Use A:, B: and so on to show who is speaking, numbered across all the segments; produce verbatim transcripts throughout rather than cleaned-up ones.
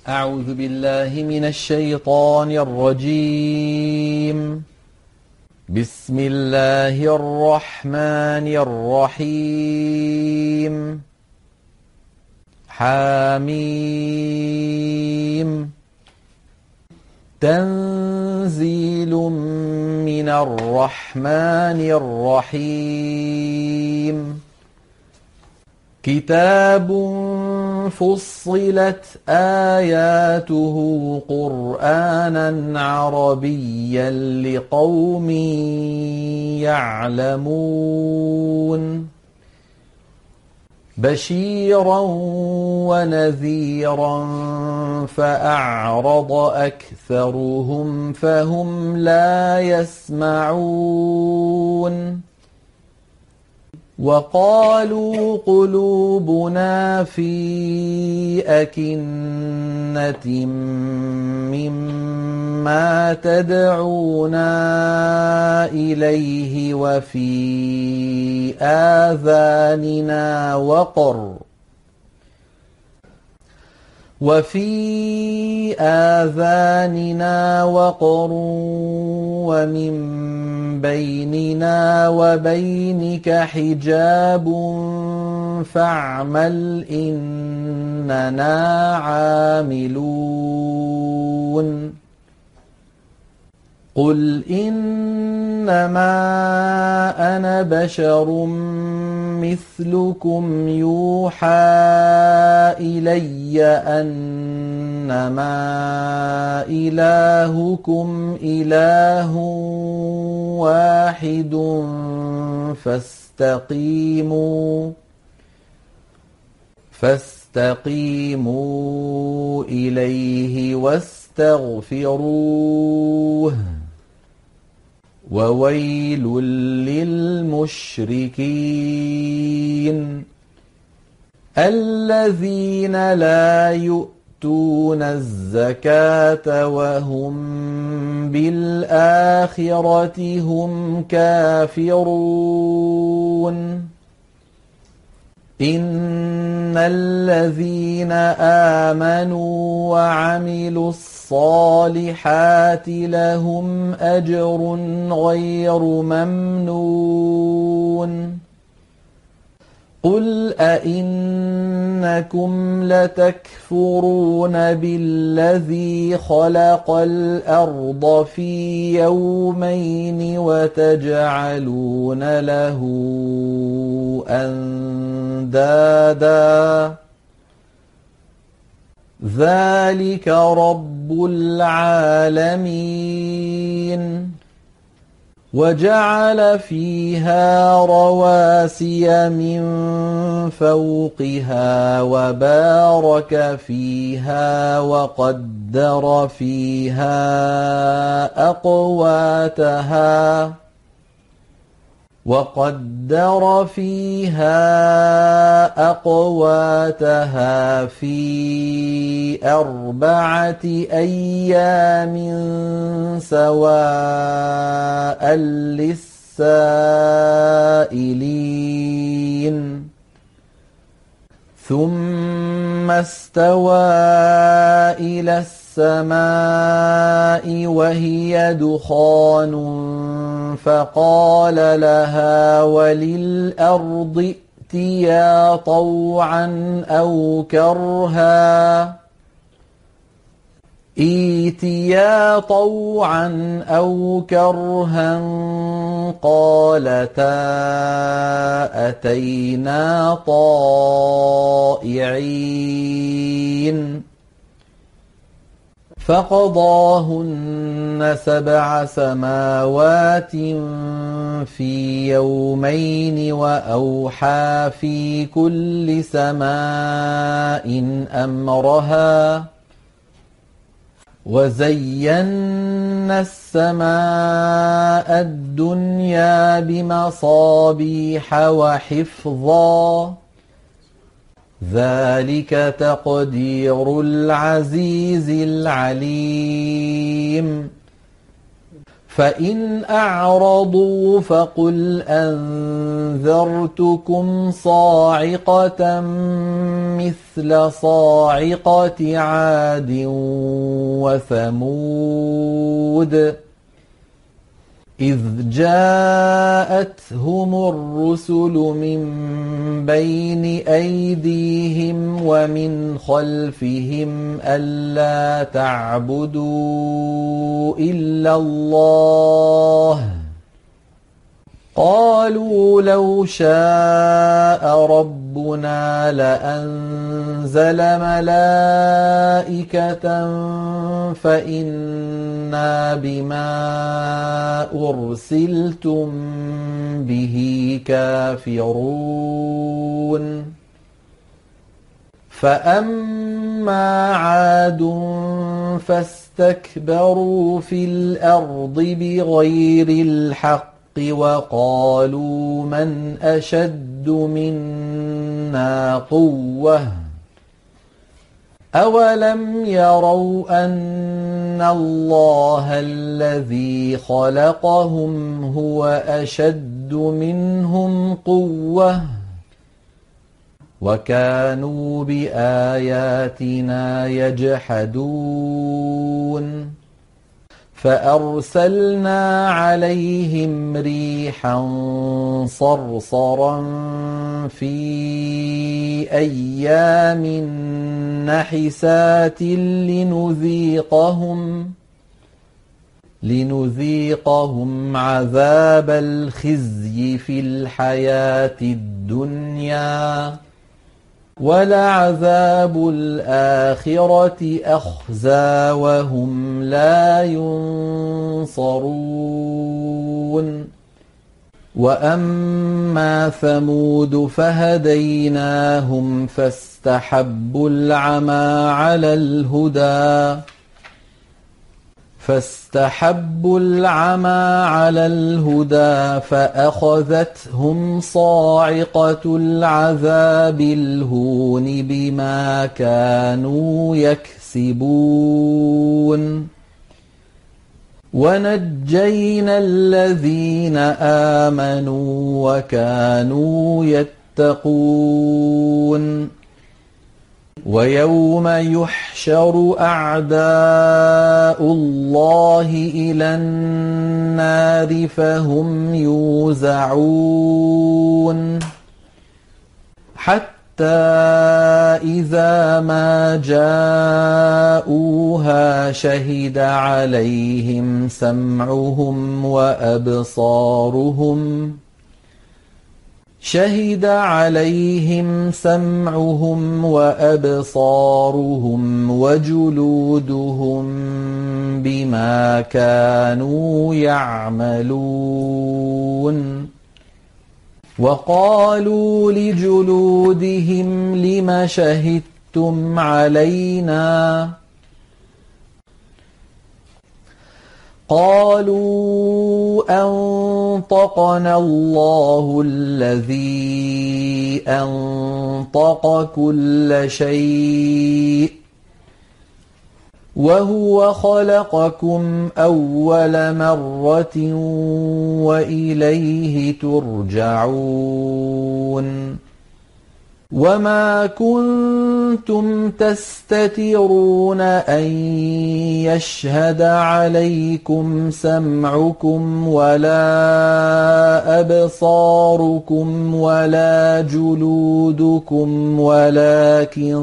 A: أعوذ بالله من الشيطان الرجيم. بسم الله الرحمن الرحيم. حميم. تنزيل من الرحمن الرحيم. كتاب فصلت آياته قرآنا عربيا لقوم يعلمون بشيرا ونذيرا فأعرض أكثرهم فهم لا يسمعون وقالوا قلوبنا في أكنة مما تدعونا إليه وفي آذاننا وقر وفي آذاننا وقر ومن بيننا وبينك حجاب فاعمل إننا عاملون قل إنما أنا بشر مثلكم يوحى إلي أنما إلهكم إله واحد فاستقيموا فاستقيموا إليه واستغفروه وويل للمشركين الذين لا يؤتون الزكاة وهم بالآخرة هم كافرون إن الذين آمنوا وعملوا الصالحات لهم أجر غير ممنون قل أئنكم لتكفرون بالذي خلق الأرض في يومين وتجعلون له أندادا ذلك رب العالمين وجعل فيها رواسي من فوقها وبارك فيها وقدر فيها أقواتها وقدر فيها أقواتها في أربعة أيام سواء للسائلين ثم استوى إلى السماء وهي دخان فقال لها وللأرض ائتيا طوعا أو كرها ائتيا طوعا أو كرها قالتا أتينا طائعين فقضاهن سبع سماوات في يومين وأوحى في كل سماء أمرها وزينا السماء الدنيا بمصابيح وحفظا ذلك تقدير العزيز العليم فإن أعرضوا فقل أنذرتكم صاعقة مثل صاعقة عاد وثمود إذ جاءتهم الرسل من بين أيديهم ومن خلفهم ألا تعبدوا إلا الله قالوا لو شاء ربنا لأنزل ملائكة فإنا بما أرسلتم به كافرون فأما عاد فاستكبروا في الأرض بغير الحق وقالوا من أشد منا قوة أولم يروا أن الله الذي خلقهم هو أشد منهم قوة وكانوا بآياتنا يجحدون فأرسلنا عليهم ريحا صرصرا في أيام نحسات لنذيقهم لنذيقهم عذاب الخزي في الحياة الدنيا ولعذاب الآخرة أخزى وهم لا ينصرون وأما ثمود فهديناهم فاستحبوا العمى على الهدى فاستحبوا العمى على الهدى فأخذتهم صاعقة العذاب الهون بما كانوا يكسبون ونجينا الذين آمنوا وكانوا يتقون ويوم يحشر أعداء الله إلى النار فهم يوزعون حتى إذا ما جاءوها شهد عليهم سمعهم وأبصارهم شهد عليهم سمعهم وأبصارهم وجلودهم بما كانوا يعملون وقالوا لجلودهم لم شهدتم علينا قالوا أنطقنا الله الذي أنطق كل شيء وهو خلقكم أول مرة وإليه ترجعون وما كنتم تستترون أن يشهد عليكم سمعكم ولا أبصاركم ولا جلودكم ولكن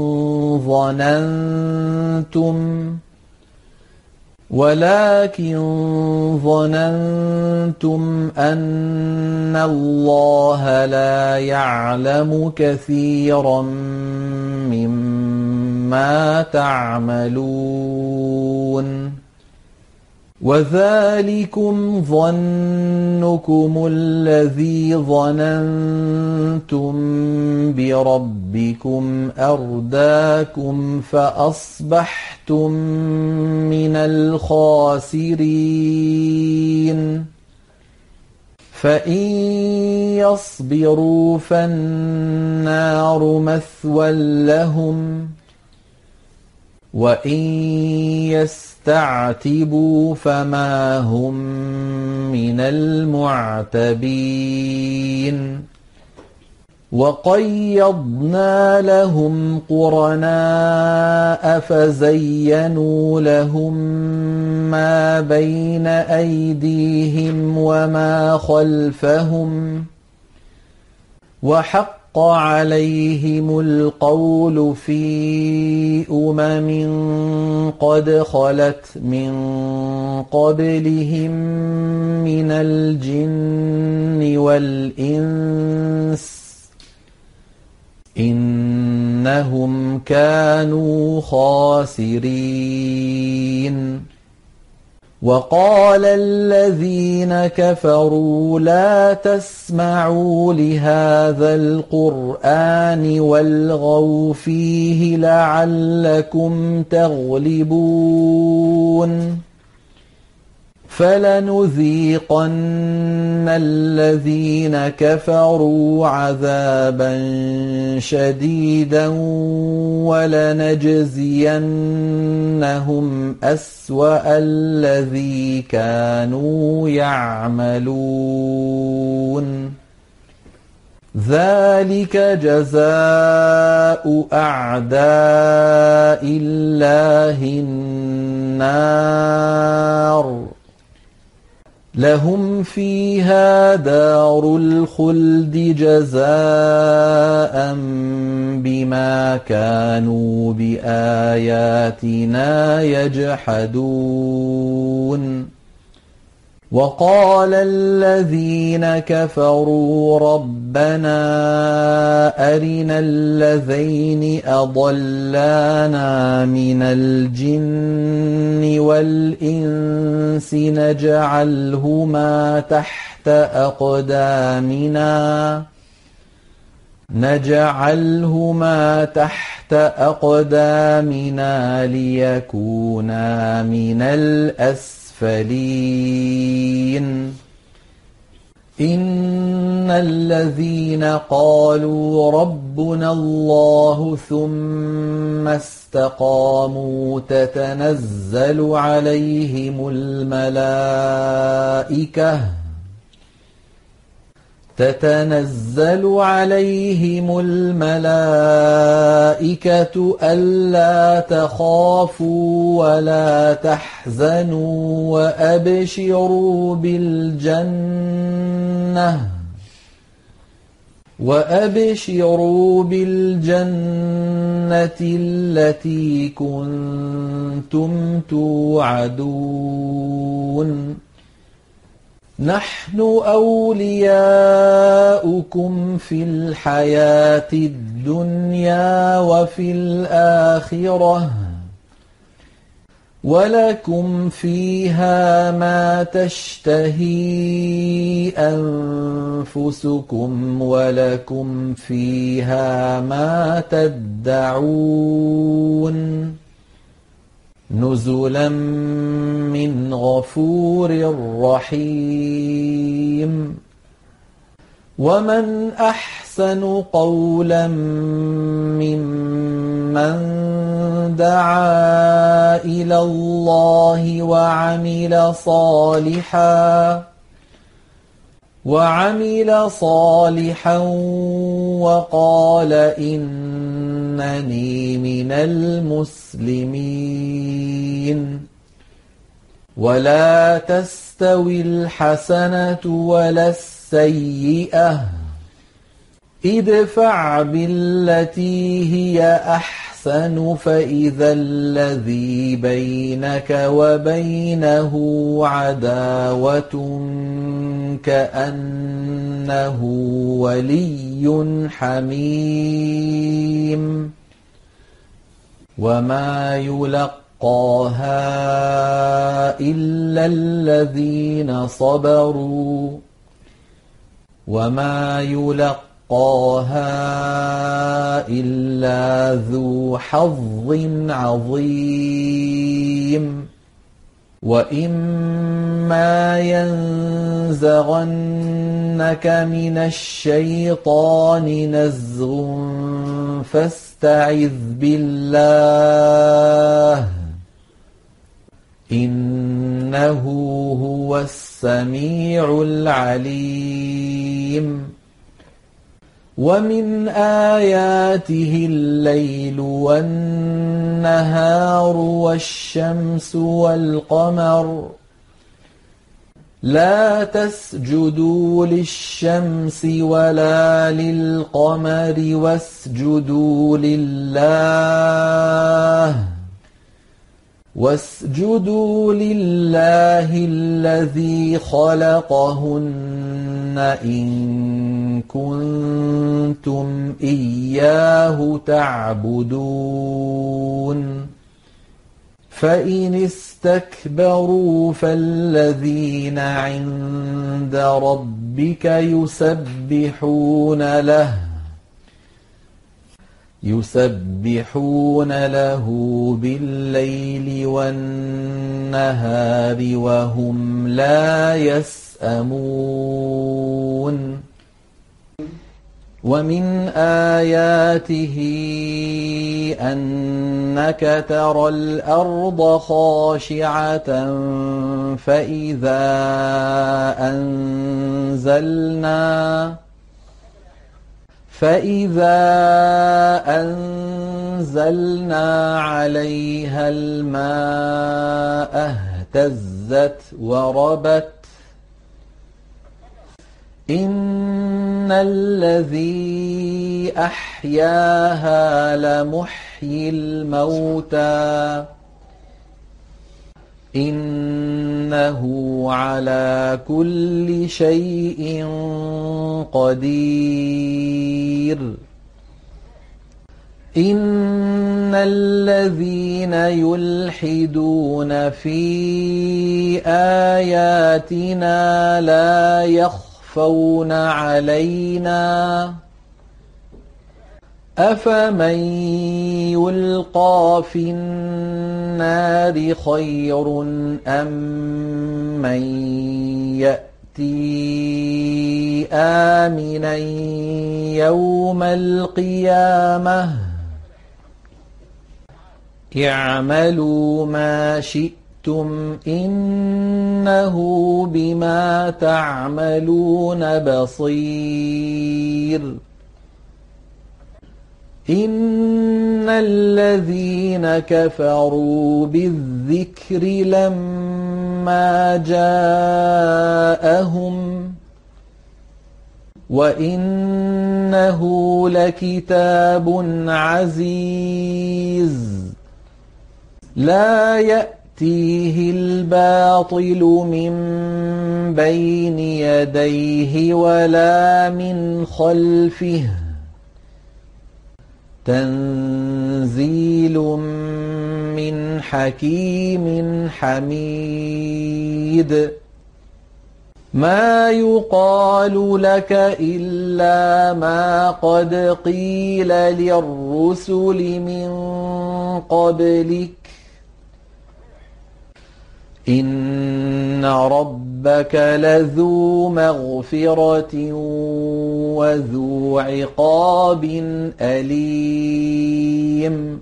A: ظننتم ولكن ظننتم أن الله لا يعلم كثيرا مما تعملون وذلكم ظنكم الذي ظننتم بربكم أرداكم فأصبحتم من الخاسرين فإن يصبروا فالنار مثوى لهم وإن يستعتبوا فما هم من المعتبين وقيضنا لهم قرناء فزينوا لهم ما بين أيديهم وما خلفهم وحق عليهم القول في أمم قد خلت من قبلهم من الجن والإنس إنهم كانوا خاسرين وقال الذين كفروا لا تسمعوا لهذا القرآن والغوا فيه لعلكم تغلبون فلنذيقن الذين كفروا عذابا شديدا ولنجزينهم أسوأ الذي كانوا يعملون ذلك جزاء أعداء الله النار لهم فيها دار الخلد جزاء بما كانوا بآياتنا يجحدون وقال الذين كفروا ربنا أرنا الذين أضلانا من الجن والإنس نجعلهما تحت أقدامنا نجعلهما تحت أقدامنا ليكونا من الأسفلين فلين إن الذين قالوا ربنا الله ثم استقاموا تتنزل عليهم الملائكة تتنزل عليهم الملائكة ألا تخافوا ولا تحزنوا وأبشروا بالجنة وأبشروا بالجنة التي كنتم توعدون نحن أولياؤكم في الحياة الدنيا وفي الآخرة ولكم فيها ما تشتهي أنفسكم ولكم فيها ما تدعون نزلا من غفور رحيم ومن أحسن قولا ممن دعا إلى الله وعمل صالحا وعمل صالحا وقال إنني من المسلمين ولا تستوي الحسنة ولا السيئة ادفع بالتي هي أحسن فإذا الذي بينك وبينه عداوة كأنه ولي حميم وما يلقاها إلا الذين صبروا وما يلقاها إلا ذو حظ عظيم وإما ينزغنك من الشيطان نزغ فاستعذ بالله السميع العليم ومن آياته الليل والنهار والشمس والقمر لا تسجدوا للشمس ولا للقمر واسجدوا لله واسجدوا لله الذي خلقهن إن كنتم إياه تعبدون فإن استكبروا فالذين عند ربك يسبحون له يسبحون له بالليل والنهار وهم لا يسأمون ومن آياته أنك ترى الأرض خاشعة فإذا أنزلنا فإذا أنزلنا عليها الماء اهتزت وربت إن الذي أحياها لمحيي الموتى إنه على كل شيء قدير إن الذين يلحدون في آياتنا لا يخفون علينا أفمن يلقى في النار خير أم من يأتي آمنا يوم القيامة اعملوا ما شئتم إنه بما تعملون بصير إن الذين كفروا بالذكر لما جاءهم وإنه لكتاب عزيز لا يأتيه الباطل من بين يديه ولا من خلفه تنزيل من حكيم حميد ما يقال لك إلا ما قد قيل للرسل من قبلك إن ربك لذو مغفرة وذو عقاب أليم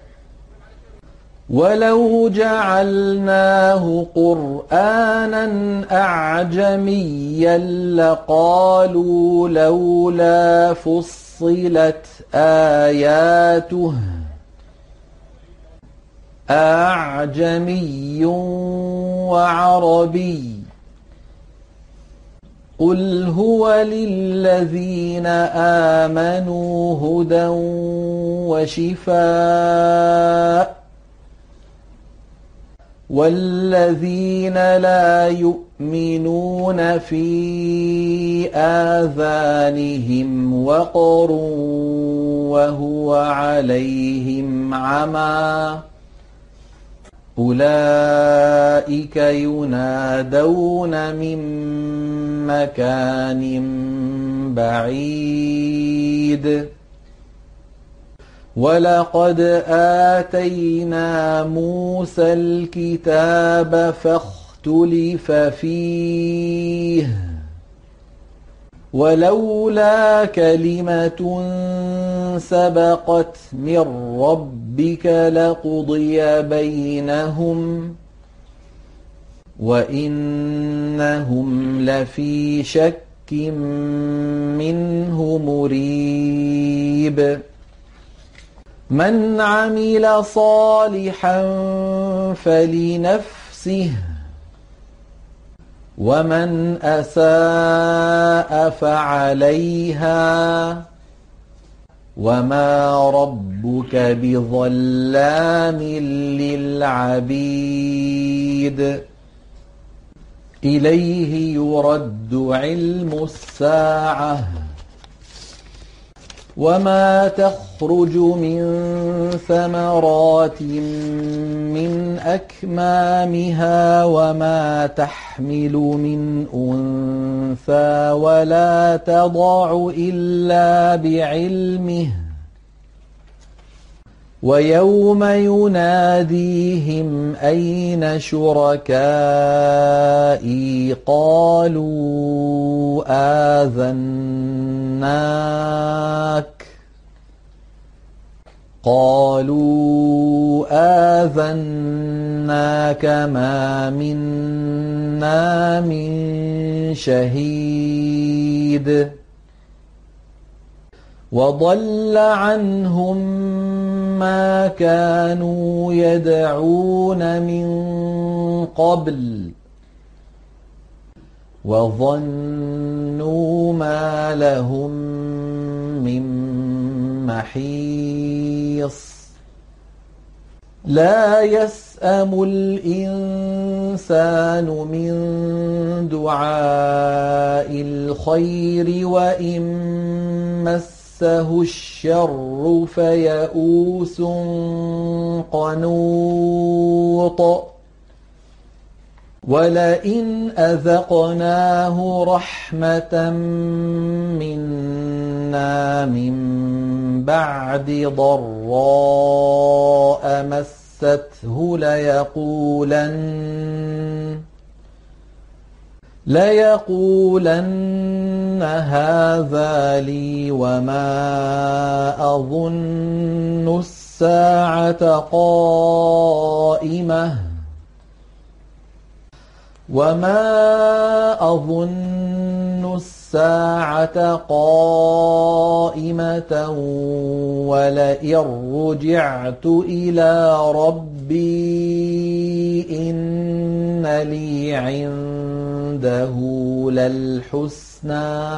A: ولو جعلناه قرآنا أعجميا لقالوا لولا فصلت آياته أعجمي وعربي قل هو للذين آمنوا هدى وشفاء والذين لا يؤمنون في آذانهم وقر وهو عليهم عمى أولئك ينادون من مكان بعيد ولقد آتينا موسى الكتاب فاختلف فيه ولولا كلمة سبقت من ربك لقضي بينهم وإنهم لفي شك منه مريب من عمل صالحا فلنفسه ومن أساء فعليها وما ربك بظلام للعبيد إليه يرد علم الساعة وما تخرج من ثمرات من أكمامها وما تحمل من أنثى ولا تضع إلا بعلمه ويوم يناديهم أين شركائي قالوا آذناك قالوا آذناك ما منا من شهيد وضل عنهم ما كانوا يدعون من قبل وظنوا ما لهم من محيص لا يسأم الإنسان من دعاء الخير وإن مسه الشر فيئوس قنوط ولئن أذقناه رحمة منا من بعد ضراء مسته ليقولن ليقولن هذا لي وما أظن الساعة قائمة وما أظن الساعة قائمة ولئن رجعت إلى ربي إن لي عنده للحسنى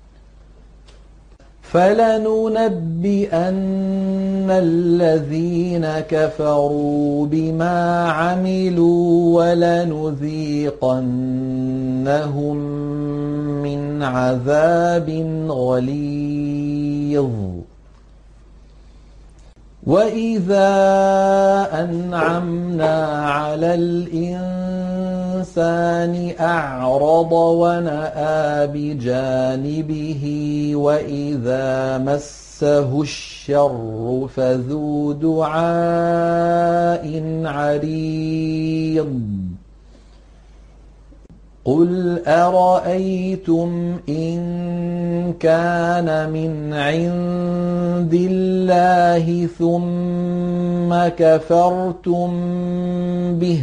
A: فلننبئن الذين كفروا بما عملوا ولنذيقنهم من عذاب غليظ وإذا أنعمنا على الإنسان أعرض ونأى بجانبه وإذا مسه الشر فذو دعاء عريض قل أرأيتم إن كان من عند الله ثم كفرتم به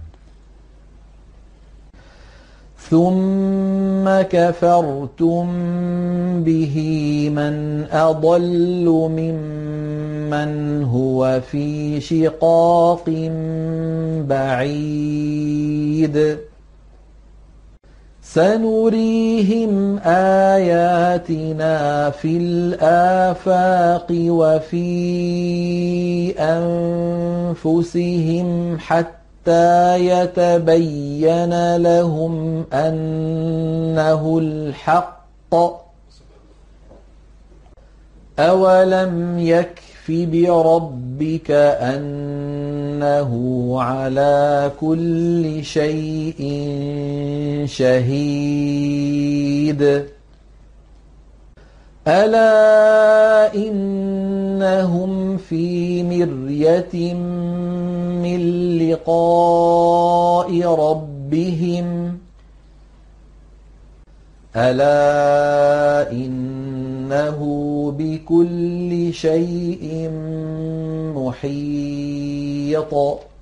A: ثم كفرتم به من أضل ممن هو في شقاق بعيد سنريهم آياتنا في الآفاق وفي أنفسهم حتى يتبين لهم أنه الحق أولم يكف بربك أنه على كل شيء شهيد ألا إنهم في مرية من لقاء ربهم ألا إنه بكل شيء محيط